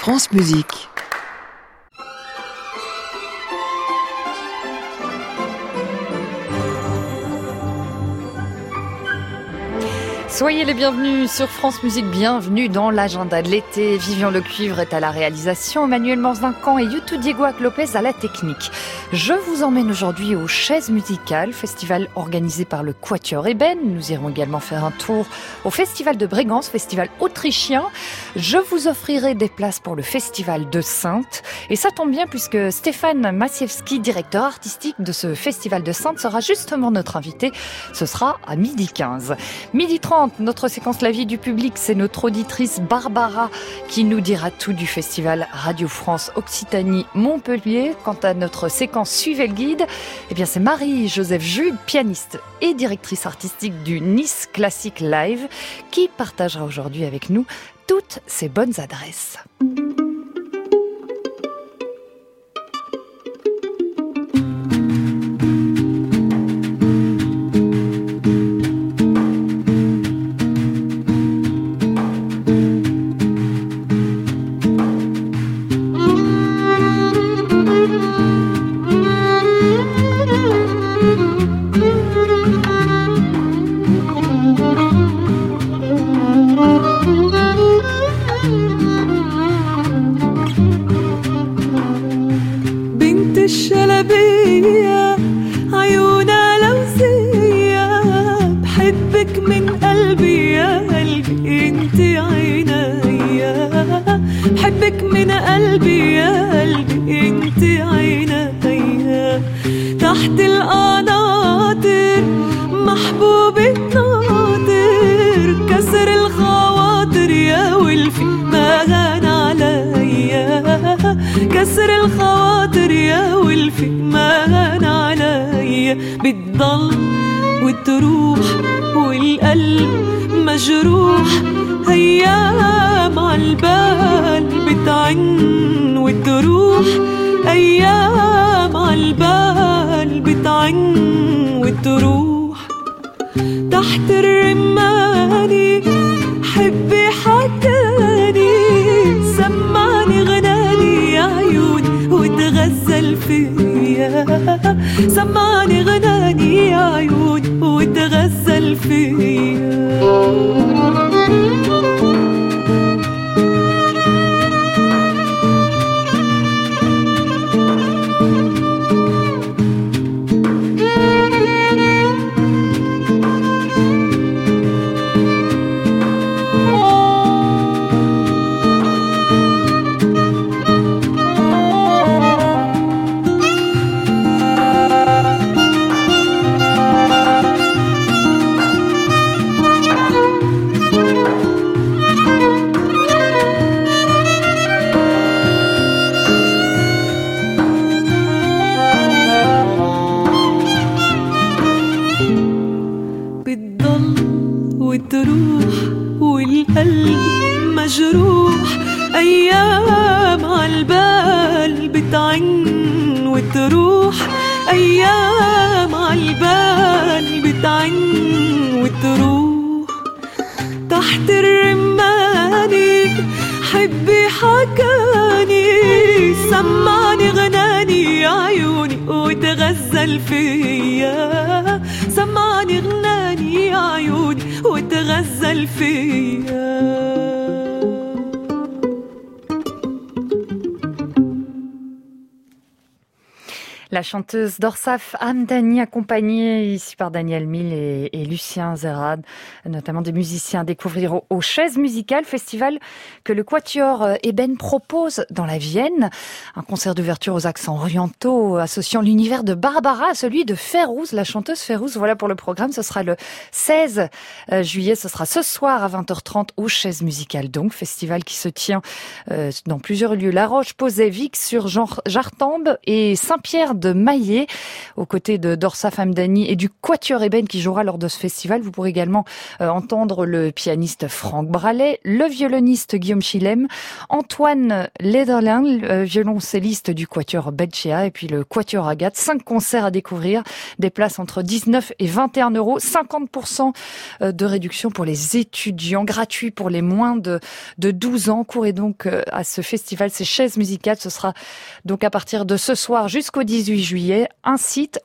France Musique. Soyez les bienvenus sur France Musique, bienvenue dans l'agenda de l'été. Vivian Lecuivre est à la réalisation, Emmanuel Manzincan et Youtou Diego Lopez à la technique. Je vous emmène aujourd'hui aux Chaises Musicales, festival organisé par le Quatuor Ébène. Nous irons également faire un tour au festival de Bréganz, festival autrichien. Je vous offrirai des places pour le festival de Saintes. Et ça tombe bien puisque Stéphane Maciewski, directeur artistique de ce festival de Saintes, sera justement notre invité. Ce sera à 12h15. 12h30. Notre séquence La vie du public, c'est notre auditrice Barbara qui nous dira tout du festival Radio France Occitanie Montpellier. Quant à notre séquence Suivez le guide, eh bien c'est Marie-Joseph Jude, pianiste et directrice artistique du Nice Classic Live, qui partagera aujourd'hui avec nous toutes ses bonnes adresses. كسر الخواطر يا ولفي ما هان عليا بتضل وتروح والقلب مجروح أيام عالبال بتعن وتروح أيام عالبال بتعن وتروح تحت الرماني حبي حكاني سمعني غناني يا عيوني وتغزل فيا سمعني غناني يا عيوني وتغزل فيا وتروح أيام عالبال بتعن وتروح تحت الرماني حبي حكاني سمعني غناني يا عيوني وتغزل فيا سمعني غناني يا عيوني وتغزل فيا. La chanteuse d'Orsaf Hamdani, accompagnée ici par Daniel Mille et Lucien Zerad, notamment des musiciens à découvrir aux Chaises Musicales, festival que le Quatuor Ébène propose dans la Vienne. Un concert d'ouverture aux accents orientaux associant l'univers de Barbara à celui de Férouz, la chanteuse Férouz. Voilà pour le programme, ce sera le 16 juillet, ce sera ce soir à 20h30 aux Chaises Musicales. Donc, festival qui se tient dans plusieurs lieux, La Roche, Posay, Vic sur Jartambe et Saint-Pierre de Maillet, aux côtés de Dorsa Famdani et du Quatuor Ébène qui jouera lors de ce festival. Vous pourrez également entendre le pianiste Franck Bralet, le violoniste Guillaume Chilem, Antoine Lederlin, violoncelliste du Quatuor Belchea et puis le Quatuor Agathe. 5 concerts à découvrir, des places entre 19 et 21 €, 50% de réduction pour les étudiants, gratuit pour les moins de 12 ans. Courez donc à ce festival, ces chaises musicales. Ce sera donc à partir de ce soir jusqu'au 18 juillet. Un site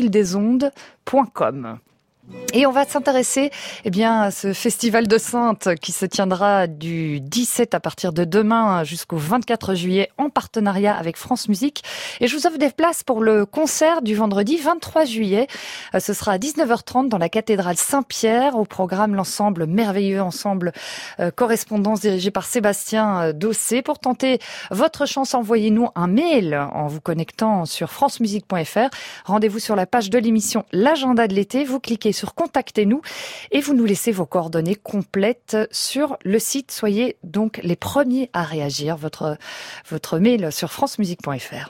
aufildesondes.com. Et on va s'intéresser à ce festival de Saintes qui se tiendra du 17 à partir de demain jusqu'au 24 juillet en partenariat avec France Musique. Et je vous offre des places pour le concert du vendredi 23 juillet. Ce sera à 19h30 dans la cathédrale Saint-Pierre. Au programme, l'ensemble merveilleux, ensemble correspondance dirigé par Sébastien Dossé. Pour tenter votre chance, envoyez-nous un mail en vous connectant sur francemusique.fr. Rendez-vous sur la page de l'émission L'Agenda de l'été. Vous cliquez sur Contactez-nous et vous nous laissez vos coordonnées complètes sur le site. Soyez donc les premiers à réagir. Votre mail sur francemusique.fr.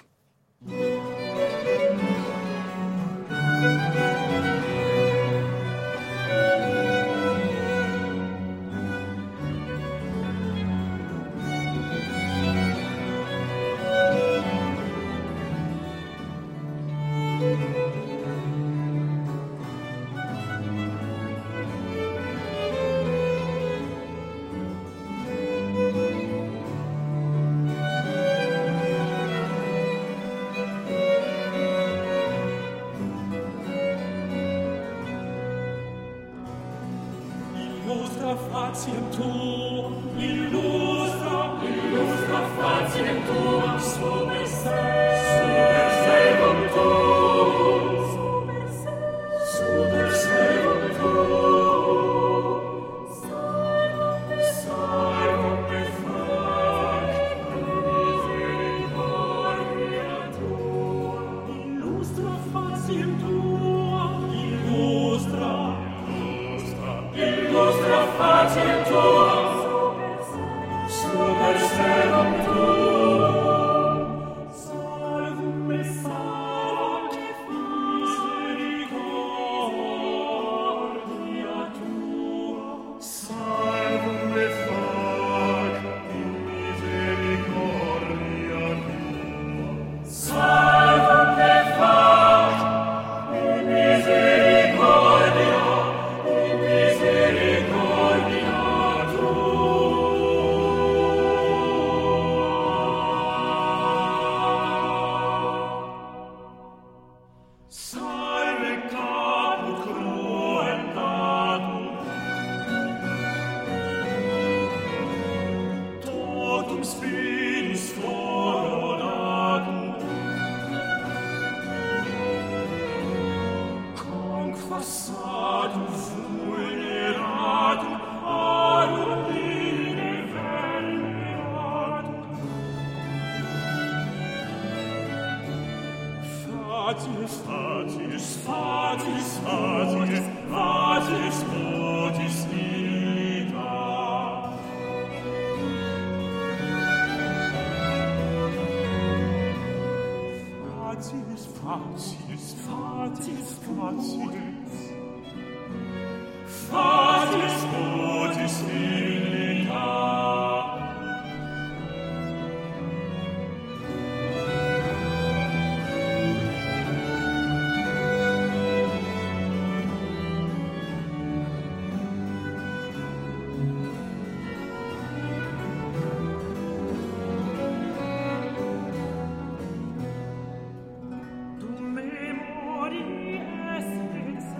Tu memori es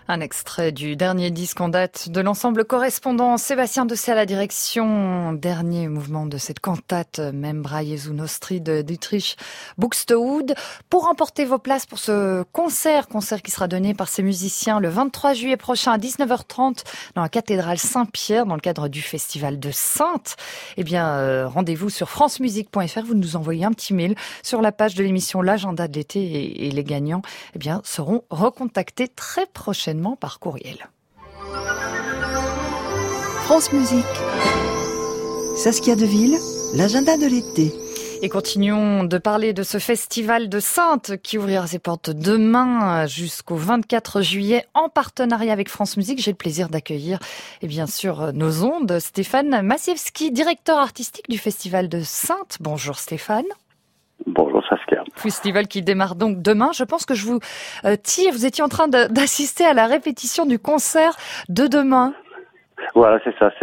Un extrait du dernier disque en date de l'ensemble correspondant. Sébastien Dessay à la direction. Dernier mouvement de cette cantate Membra Jesu Nostri de Dietrich Buxtehude. Pour emporter vos places pour ce concert qui sera donné par ces musiciens le 23 juillet prochain à 19h30 dans la cathédrale Saint-Pierre dans le cadre du festival de Saintes. Eh bien, rendez-vous sur francemusique.fr. Vous nous envoyez un petit mail sur la page de l'émission L'Agenda de l'été et les gagnants, eh bien, seront recontactés très prochainement par courriel. France Musique. Saskia Deville, l'agenda de l'été. Et continuons de parler de ce festival de Saintes qui ouvrira ses portes demain jusqu'au 24 juillet en partenariat avec France Musique. J'ai le plaisir d'accueillir, et bien sûr, nos ondes, Stéphane Maciewski, directeur artistique du festival de Saintes. Bonjour Stéphane. Bonjour Saskia. Festival qui démarre donc demain. Je pense que je vous tire. Vous étiez en train d'assister à la répétition du concert de demain. Voilà, c'est ça.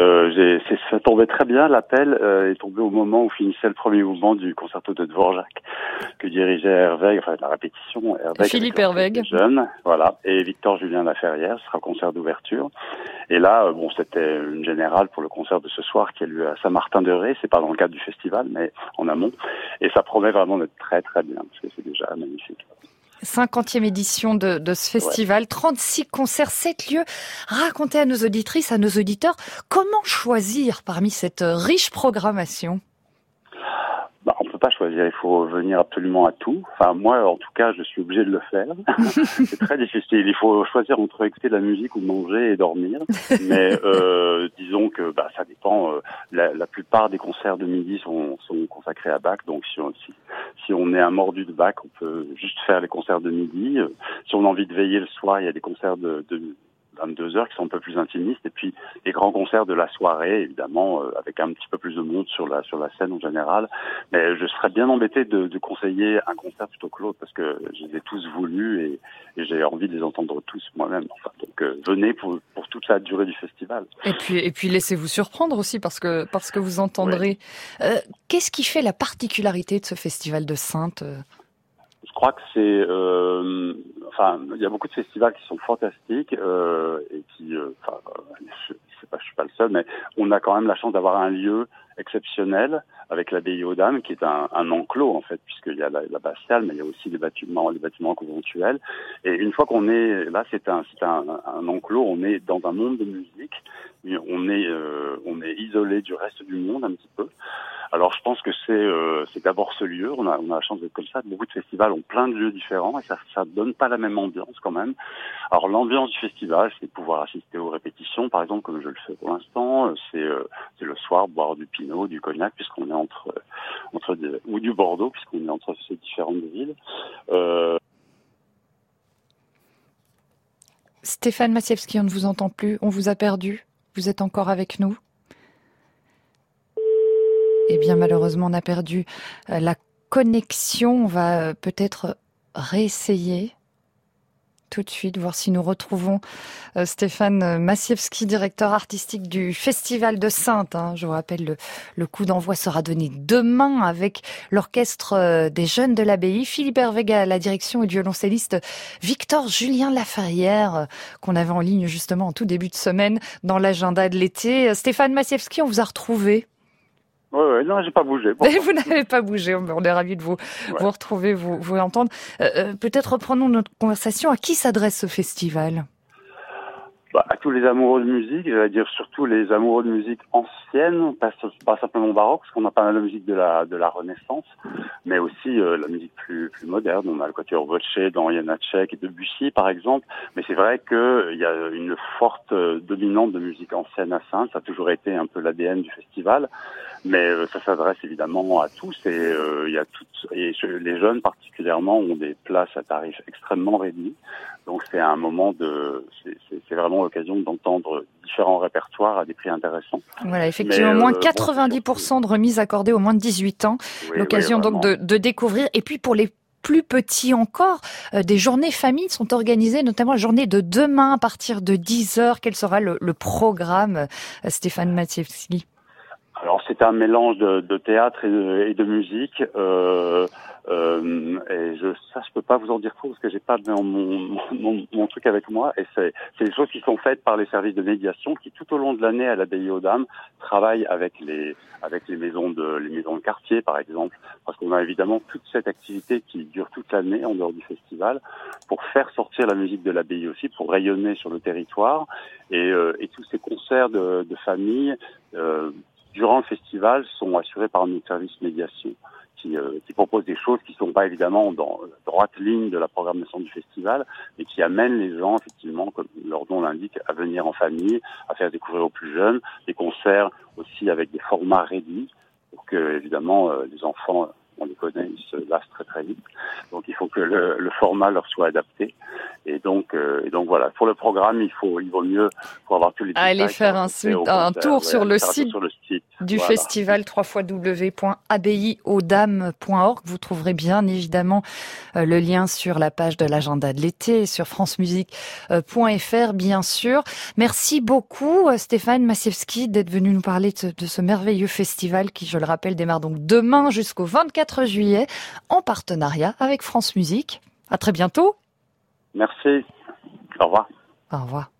Ça tombait très bien. L'appel est tombé au moment où finissait le premier mouvement du concerto de Dvorak que dirigeait Herweg, enfin la répétition. Philippe Herweg. Jeune, voilà, et Victor Julien Laferrière. Ce sera un concert d'ouverture. Et là, c'était une générale pour le concert de ce soir qui a lieu à Saint-Martin-de-Ré. C'est pas dans le cadre du festival, mais en amont. Et ça promet vraiment d'être très très bien parce que c'est déjà magnifique. 50e édition de ce festival, 36 concerts, 7 lieux. Racontez à nos auditrices, à nos auditeurs, comment choisir parmi cette riche programmation? On peut pas choisir, il faut venir absolument à tout. Enfin, moi, en tout cas, je suis obligé de le faire. C'est très difficile. Il faut choisir entre écouter de la musique ou manger et dormir. Mais disons que ça dépend. La plupart des concerts de midi sont consacrés à Bach. Donc, si on est un mordu de Bach, on peut juste faire les concerts de midi. Si on a envie de veiller le soir, il y a des concerts de 22 heures qui sont un peu plus intimistes, et puis les grands concerts de la soirée, évidemment, avec un petit peu plus de monde sur la scène en général. Mais je serais bien embêté de conseiller un concert plutôt que l'autre, parce que je les ai tous voulus et j'ai envie de les entendre tous moi-même. Enfin, donc venez pour toute la durée du festival. Et puis laissez-vous surprendre aussi parce que vous entendrez. Ouais. Qu'est-ce qui fait la particularité de ce festival de Saintes? Je crois que c'est, il y a beaucoup de festivals qui sont fantastiques et qui, je suis pas le seul, mais on a quand même la chance d'avoir un lieu exceptionnel avec l'abbaye aux Dames, qui est un enclos en fait, puisqu'il y a la abbatiale, mais il y a aussi les bâtiments conventuels. Et une fois qu'on est là, c'est un enclos. On est dans un monde de musique. On est isolé du reste du monde un petit peu. Alors je pense que c'est d'abord ce lieu. On a la chance d'être comme ça. Beaucoup de festivals ont plein de lieux différents et ça donne pas la même ambiance quand même. Alors l'ambiance du festival, c'est pouvoir assister aux répétitions, par exemple, comme je le fais pour l'instant. C'est le soir boire du pinot, du cognac, puisqu'on est ou du Bordeaux, puisqu'on est entre ces différentes villes. Stéphane Maciewski, on ne vous entend plus. On vous a perdu. Vous êtes encore avec nous? Eh bien, malheureusement, on a perdu la connexion. On va peut-être réessayer tout de suite, voir si nous retrouvons Stéphane Maciewski, directeur artistique du Festival de Saintes. Je vous rappelle, le coup d'envoi sera donné demain avec l'orchestre des jeunes de l'abbaye, Philippe Herweg à la direction et le violoncelliste Victor Julien Laferrière, qu'on avait en ligne justement en tout début de semaine dans l'agenda de l'été. Stéphane Maciewski, on vous a retrouvé. Oui, non, j'ai pas bougé. Bon. Vous n'avez pas bougé, on est ravis de vous retrouver, vous entendre. Peut-être reprenons notre conversation. À qui s'adresse ce festival? À tous les amoureux de musique, je vais dire surtout les amoureux de musique ancienne, pas simplement baroque, parce qu'on a pas mal de musique de la Renaissance, mais aussi la musique plus moderne. On a le Quatuor Voce dans Janacek et Debussy, par exemple. Mais c'est vrai qu'il y a une forte dominante de musique ancienne à Saintes. Ça a toujours été un peu l'ADN du festival. Mais ça s'adresse évidemment à tous et les jeunes particulièrement ont des places à tarifs extrêmement réduits. Donc c'est un moment c'est vraiment l'occasion d'entendre différents répertoires à des prix intéressants. Voilà, effectivement, moins 90% de remises accordées aux moins de 18 ans. Oui, l'occasion donc de découvrir. Et puis pour les plus petits encore, des journées familles sont organisées, notamment la journée de demain à partir de 10h. Quel sera le programme, Stéphane Maciewski? Alors c'est un mélange de théâtre et de musique. Et je peux pas vous en dire trop parce que j'ai pas mon truc avec moi. Et c'est des choses qui sont faites par les services de médiation qui, tout au long de l'année à l'abbaye aux Dames, travaillent avec les maisons de quartier, par exemple, parce qu'on a évidemment toute cette activité qui dure toute l'année en dehors du festival, pour faire sortir la musique de l'abbaye aussi, pour rayonner sur le territoire, et tous ces concerts de famille durant le festival sont assurés par notre service médiation, qui propose des choses qui sont pas évidemment dans droite ligne de la programmation du festival, mais qui amènent les gens, effectivement, comme leur nom l'indique, à venir en famille, à faire découvrir aux plus jeunes, des concerts aussi avec des formats réduits, pour que, évidemment, les enfants, on les connaît, ils se lassent très très vite. Donc il faut que le format leur soit adapté. Et donc voilà, pour le programme, il vaut mieux, pour avoir tous les détails, allez faire un tour sur le site du festival, www.abbayeauxdames.org. Vous trouverez bien évidemment le lien sur la page de l'agenda de l'été, sur francemusique.fr bien sûr. Merci beaucoup Stéphane Massiewski d'être venu nous parler de ce merveilleux festival qui, je le rappelle, démarre donc demain jusqu'au 24 juillet en partenariat avec France Musique. À très bientôt. Merci. Au revoir. Au revoir.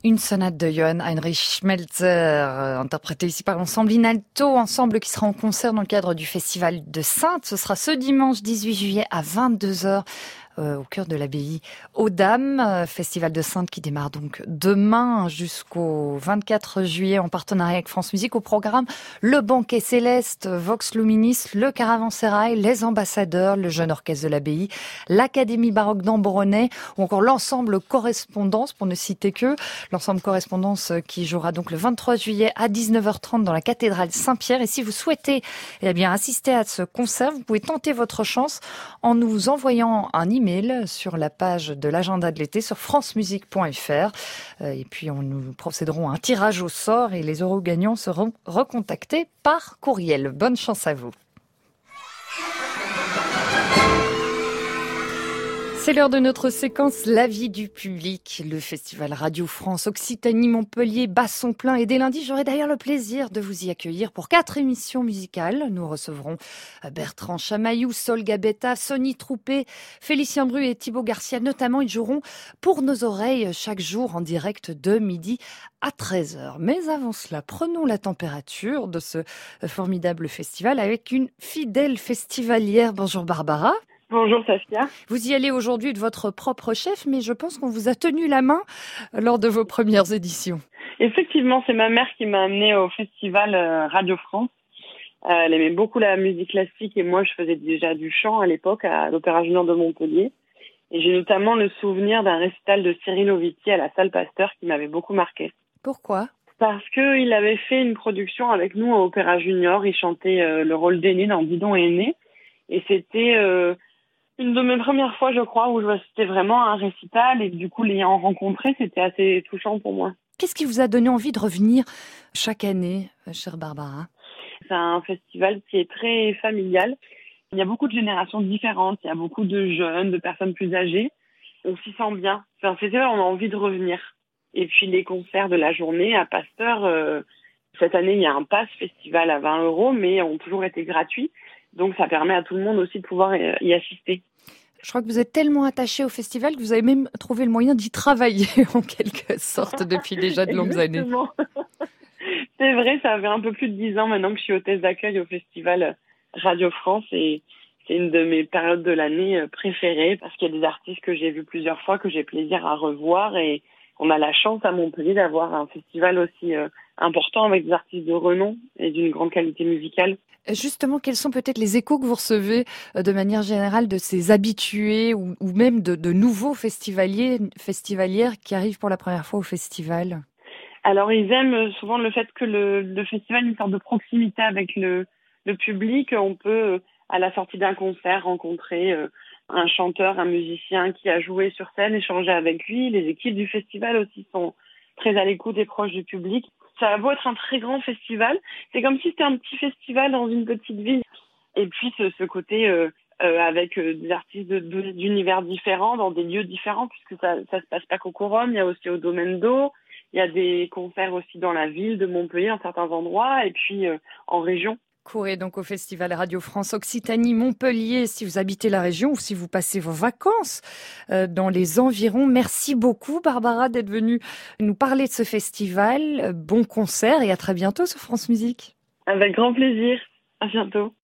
Une sonate de Johann Heinrich Schmelzer, interprétée ici par l'ensemble Inalto, ensemble qui sera en concert dans le cadre du Festival de Saintes. Ce sera ce dimanche 18 juillet à 22h. Au cœur de l'abbaye aux Dames, Festival de Saintes qui démarre donc demain jusqu'au 24 juillet en partenariat avec France Musique. Au programme, le Banquet Céleste, Vox Luminis, le Caravansérail, les Ambassadeurs, le Jeune Orchestre de l'Abbaye, l'Académie Baroque d'Ambronay ou encore l'ensemble Correspondance, pour ne citer que l'ensemble Correspondance qui jouera donc le 23 juillet à 19h30 dans la cathédrale Saint-Pierre. Et si vous souhaitez assister à ce concert, vous pouvez tenter votre chance en nous envoyant un email sur la page de l'agenda de l'été sur francemusique.fr. Et puis nous procéderons à un tirage au sort et les heureux gagnants seront recontactés par courriel. Bonne chance à vous. C'est l'heure de notre séquence La vie du public. Le festival Radio France Occitanie Montpellier bat son plein et dès lundi, j'aurai d'ailleurs le plaisir de vous y accueillir pour 4 émissions musicales. Nous recevrons Bertrand Chamaillou, Sol Gabetta, Sonny Troupé, Félicien Bru et Thibaut Garcia notamment. Ils joueront pour nos oreilles chaque jour en direct de midi à 13h. Mais avant cela, prenons la température de ce formidable festival avec une fidèle festivalière. Bonjour Barbara. Bonjour Saskia. Vous y allez aujourd'hui de votre propre chef, mais je pense qu'on vous a tenu la main lors de vos premières éditions. Effectivement, c'est ma mère qui m'a amenée au festival Radio France. Elle aimait beaucoup la musique classique et moi je faisais déjà du chant à l'époque à l'Opéra Junior de Montpellier. Et j'ai notamment le souvenir d'un récital de Cyril Oviti à la salle Pasteur qui m'avait beaucoup marqué. Pourquoi ? Parce qu'il avait fait une production avec nous à Opéra Junior. Il chantait le rôle d'aîné dans Didon est né. Et c'était une de mes premières fois, je crois, où c'était vraiment un récital et du coup, l'ayant rencontré, c'était assez touchant pour moi. Qu'est-ce qui vous a donné envie de revenir chaque année, chère Barbara ? C'est un festival qui est très familial. Il y a beaucoup de générations différentes, il y a beaucoup de jeunes, de personnes plus âgées. On s'y sent bien. C'est un festival, on a envie de revenir. Et puis les concerts de la journée à Pasteur, cette année, il y a un pass festival à 20 €, mais ont toujours été gratuits. Donc, ça permet à tout le monde aussi de pouvoir y assister. Je crois que vous êtes tellement attaché au festival que vous avez même trouvé le moyen d'y travailler, en quelque sorte, depuis déjà de longues années. C'est vrai, ça fait un peu plus de 10 ans maintenant que je suis hôtesse d'accueil au festival Radio France et c'est une de mes périodes de l'année préférées parce qu'il y a des artistes que j'ai vus plusieurs fois, que j'ai plaisir à revoir et on a la chance à Montpellier d'avoir un festival aussi important avec des artistes de renom et d'une grande qualité musicale. Justement, quels sont peut-être les échos que vous recevez de manière générale de ces habitués ou même de nouveaux festivalières qui arrivent pour la première fois au festival ? Alors, ils aiment souvent le fait que le festival ait une sorte de proximité avec le public. On peut, à la sortie d'un concert, rencontrer un chanteur, un musicien qui a joué sur scène, échanger avec lui. Les équipes du festival aussi sont très à l'écoute et proches du public. Ça a beau être un très grand festival, c'est comme si c'était un petit festival dans une petite ville. Et puis ce côté avec des artistes d'univers différents, dans des lieux différents, puisque ça se passe pas qu'au Quorum, il y a aussi au Domaine d'Eau, il y a des concerts aussi dans la ville de Montpellier, dans certains endroits, et puis en région. Courez donc au Festival Radio France Occitanie Montpellier si vous habitez la région ou si vous passez vos vacances dans les environs. Merci beaucoup Barbara d'être venue nous parler de ce festival. Bon concert et à très bientôt sur France Musique. Avec grand plaisir. À bientôt.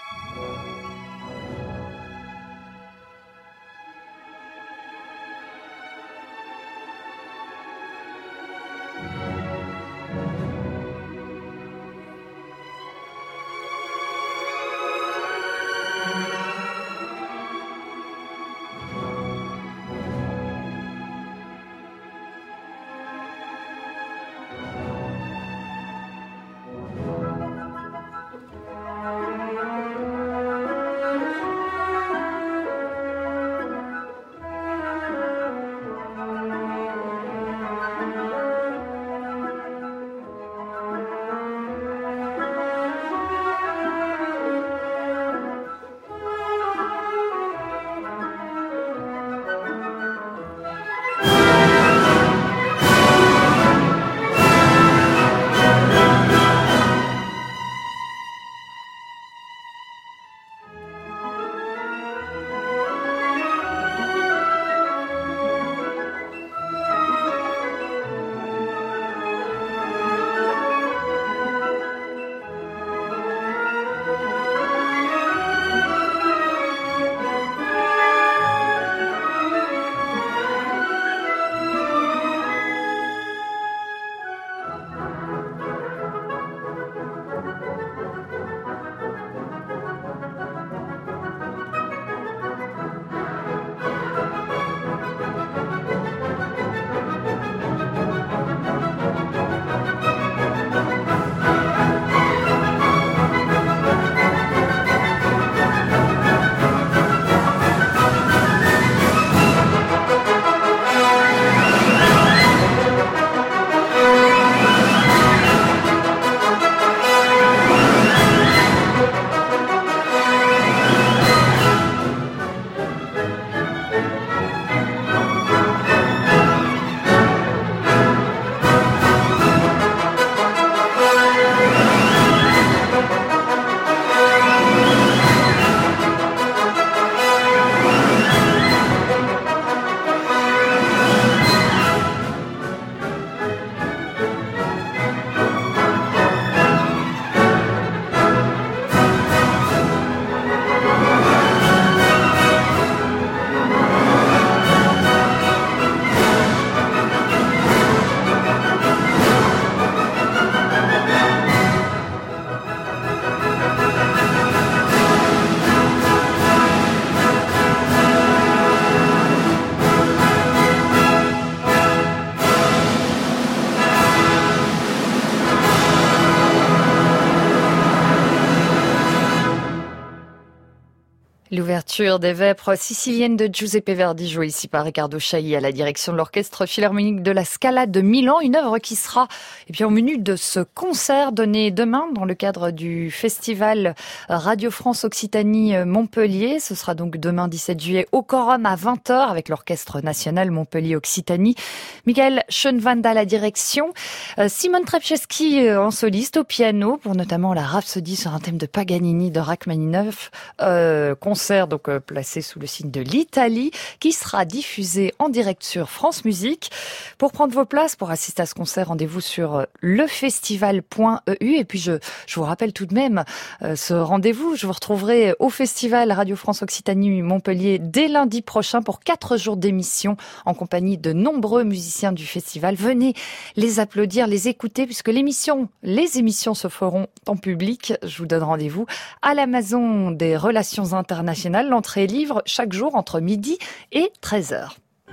L'ouverture des Vêpres siciliennes de Giuseppe Verdi, jouée ici par Riccardo Chailly à la direction de l'Orchestre Philharmonique de la Scala de Milan. Une œuvre qui sera au menu de ce concert donné demain dans le cadre du festival Radio France Occitanie Montpellier. Ce sera donc demain 17 juillet au Quorum à 20h avec l'Orchestre National Montpellier Occitanie. Michael Schoenwald à la direction. Simone Trepczewski en soliste au piano pour notamment la Rhapsodie sur un thème de Paganini de Rachmaninoff. Concert donc placé sous le signe de l'Italie qui sera diffusé en direct sur France Musique. Pour prendre vos places, pour assister à ce concert, rendez-vous sur lefestival.eu. Et puis je vous rappelle tout de même ce rendez-vous. Je vous retrouverai au Festival Radio France Occitanie Montpellier dès lundi prochain pour 4 jours d'émission en compagnie de nombreux musiciens du festival. Venez les applaudir, les écouter puisque les émissions se feront en public. Je vous donne rendez-vous à la Maison des Relations Internationales. L'entrée est libre chaque jour entre midi et 13h.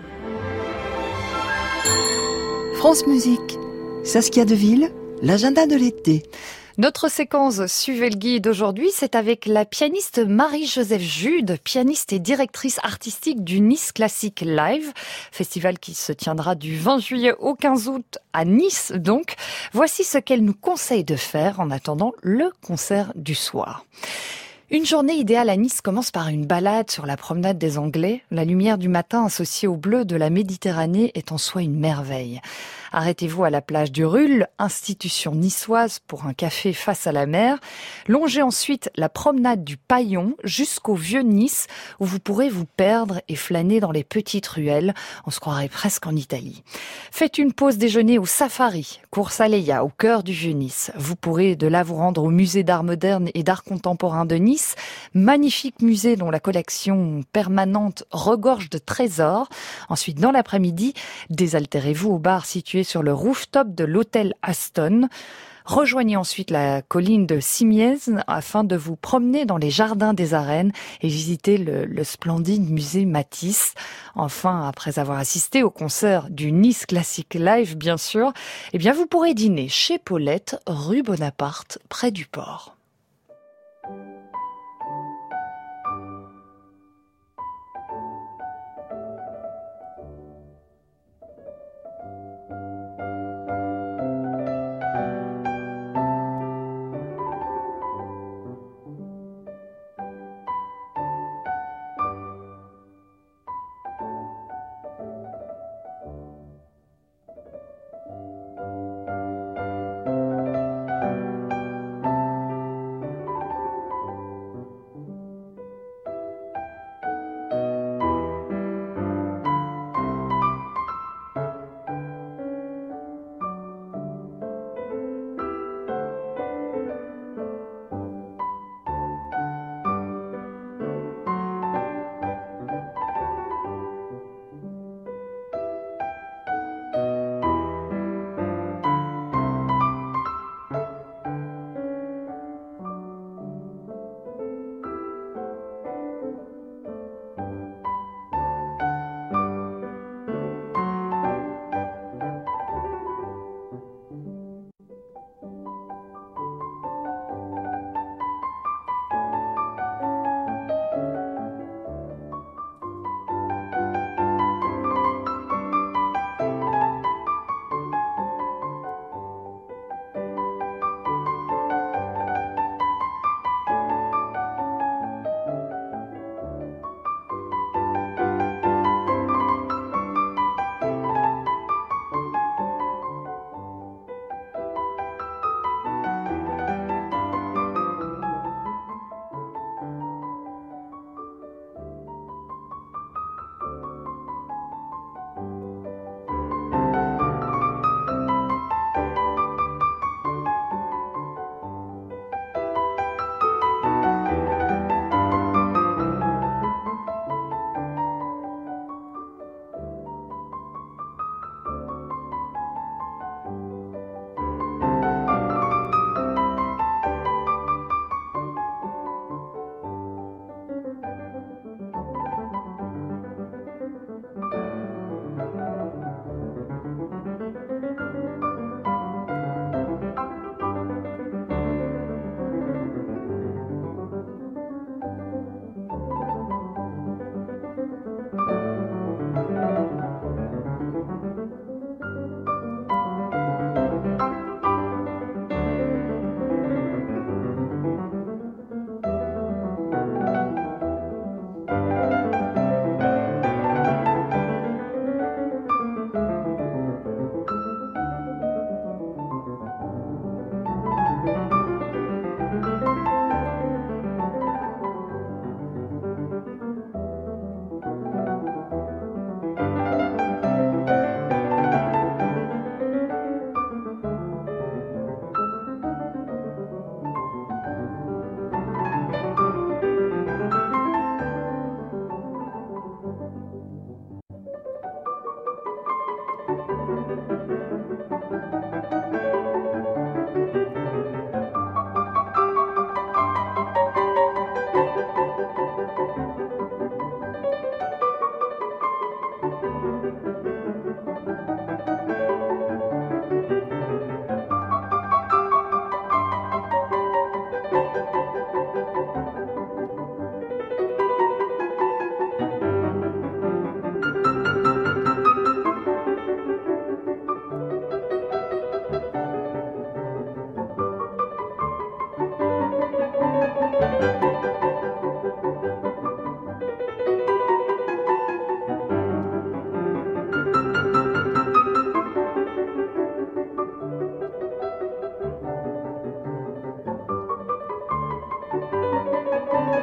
France Musique, Saskia Deville, l'agenda de l'été. Notre séquence Suivez le guide aujourd'hui, c'est avec la pianiste Marie-Joseph Jude, pianiste et directrice artistique du Nice Classic Live, festival qui se tiendra du 20 juillet au 15 août à Nice donc. Voici ce qu'elle nous conseille de faire en attendant le concert du soir. Une journée idéale à Nice commence par une balade sur la promenade des Anglais. La lumière du matin associée au bleu de la Méditerranée est en soi une merveille. Arrêtez-vous à la plage du Ruhl, institution niçoise pour un café face à la mer. Longez ensuite la promenade du Paillon jusqu'au Vieux-Nice où vous pourrez vous perdre et flâner dans les petites ruelles. On se croirait presque en Italie. Faites une pause déjeuner au Safari, course à Leia, au cœur du Vieux-Nice. Vous pourrez de là vous rendre au musée d'art moderne et d'art contemporain de Nice, magnifique musée dont la collection permanente regorge de trésors. Ensuite, dans l'après-midi, désaltérez-vous au bar situé sur le rooftop de l'hôtel Aston. Rejoignez ensuite la colline de Simiez afin de vous promener dans les jardins des arènes et visiter le splendide musée Matisse. Enfin, après avoir assisté au concert du Nice Classic Live, bien sûr, eh bien, vous pourrez dîner chez Paulette, rue Bonaparte, près du port.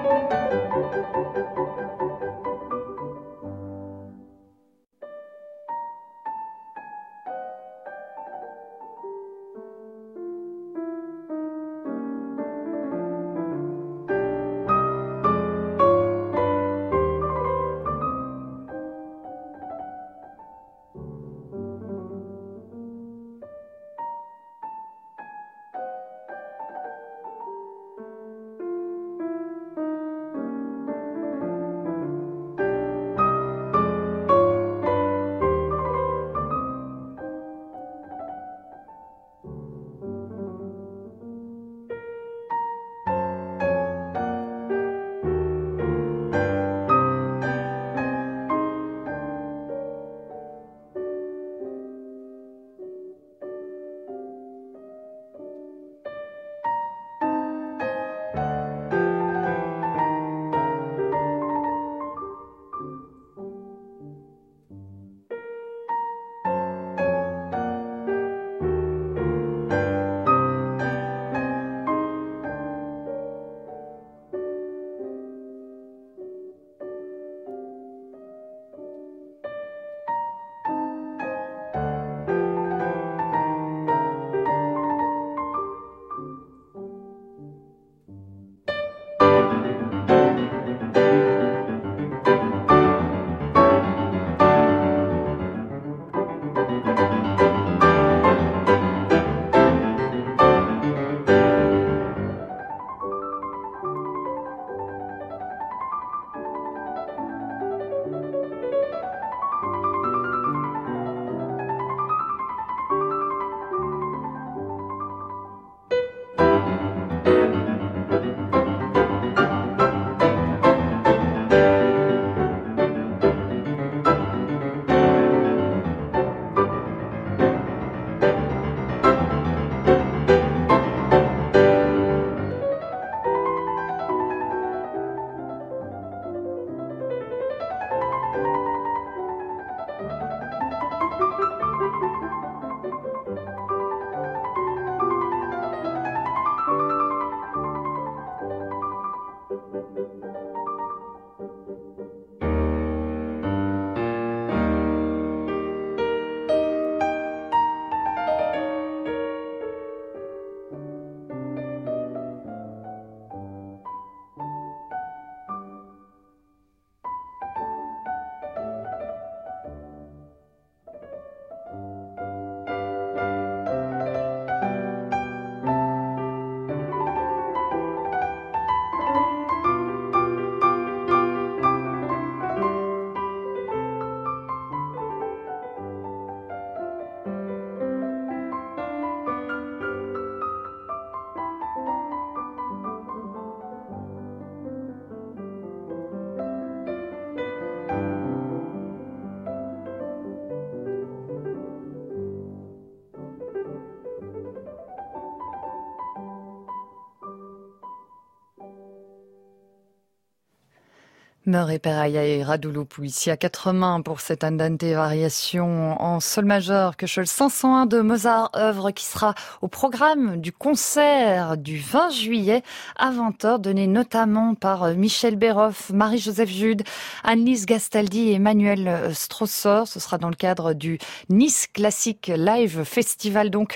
Murray Peraya et Radulopou ici à quatre mains pour cette Andante variation en sol majeur Köchel 501 de Mozart, œuvre qui sera au programme du concert du 20 juillet à 20h, donné notamment par Michel Béroff, Marie-Joseph Jude, Annelise Gastaldi et Emmanuel Strosser. Ce sera dans le cadre du Nice Classic Live Festival, donc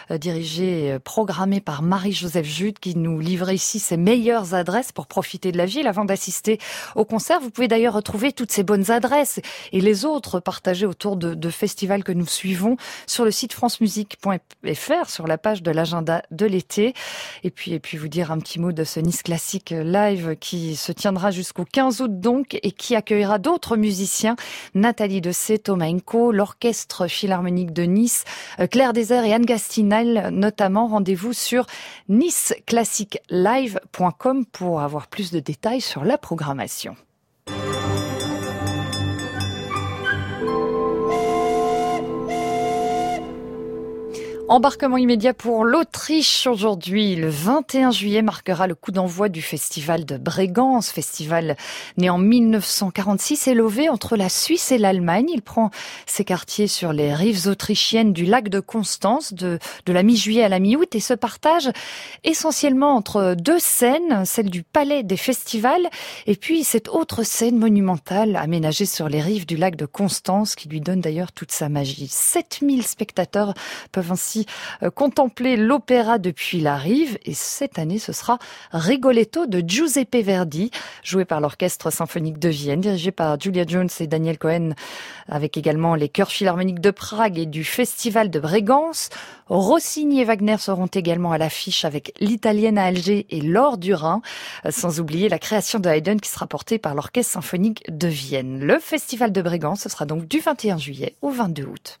dirigé, programmé par Marie-Joseph Jude, qui nous livrait ici ses meilleures adresses pour profiter de la ville avant d'assister au concert. Vous pouvez d'ailleurs retrouver toutes ces bonnes adresses et les autres partagées autour de festivals que nous suivons sur le site francemusique.fr, sur la page de l'agenda de l'été. Et puis vous dire un petit mot de ce Nice Classic Live qui se tiendra jusqu'au 15 août donc et qui accueillera d'autres musiciens, Nathalie Dessay, Thomas Enko, l'Orchestre Philharmonique de Nice, Claire Désert et Anne Gastinel notamment. Rendez-vous sur niceclassiclive.com pour avoir plus de détails sur la programmation. Embarquement immédiat pour l'Autriche aujourd'hui. Le 21 juillet marquera le coup d'envoi du festival de Brégances, festival né en 1946 et lové entre la Suisse et l'Allemagne. Il prend ses quartiers sur les rives autrichiennes du lac de Constance de la mi-juillet à la mi-août et se partage essentiellement entre deux scènes, celle du Palais des Festivals et puis cette autre scène monumentale aménagée sur les rives du lac de Constance qui lui donne d'ailleurs toute sa magie. 7000 spectateurs peuvent ainsi contempler l'opéra depuis la rive et cette année ce sera Rigoletto de Giuseppe Verdi, joué par l'Orchestre Symphonique de Vienne, dirigé par Julia Jones et Daniel Cohen, avec également les chœurs philharmoniques de Prague et du Festival de Brégances. Rossini et Wagner seront également à l'affiche avec l'Italienne à Alger et l'Or du Rhin, sans oublier la création de Haydn qui sera portée par l'Orchestre Symphonique de Vienne. Le Festival de Brégances, ce sera donc du 21 juillet au 22 août.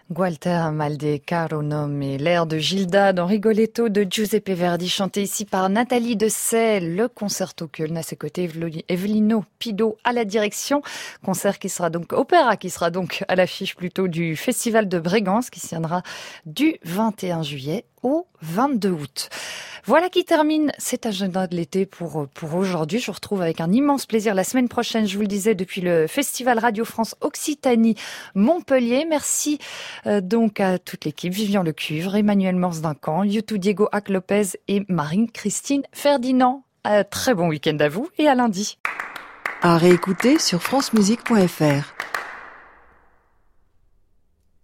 Walter mal de caro nome et l'air de Gilda dans Rigoletto de Giuseppe Verdi, chanté ici par Nathalie Dessay. Le concerto Köln à ses côtés, Evelino Pido à la direction. Concert qui sera donc, opéra qui sera donc à l'affiche plutôt du Festival de Bréganz qui se tiendra du 21 juillet au 22 août. Voilà qui termine cet agenda de l'été pour aujourd'hui. Je vous retrouve avec un immense plaisir la semaine prochaine, je vous le disais, depuis le Festival Radio France Occitanie Montpellier. Merci donc à toute l'équipe, Vivian Lecuivre, Emmanuel Morse-Duncan, Youtou Diego Hack-Lopez et Marine-Christine Ferdinand. Très bon week-end à vous et à lundi. À réécouter sur francemusique.fr.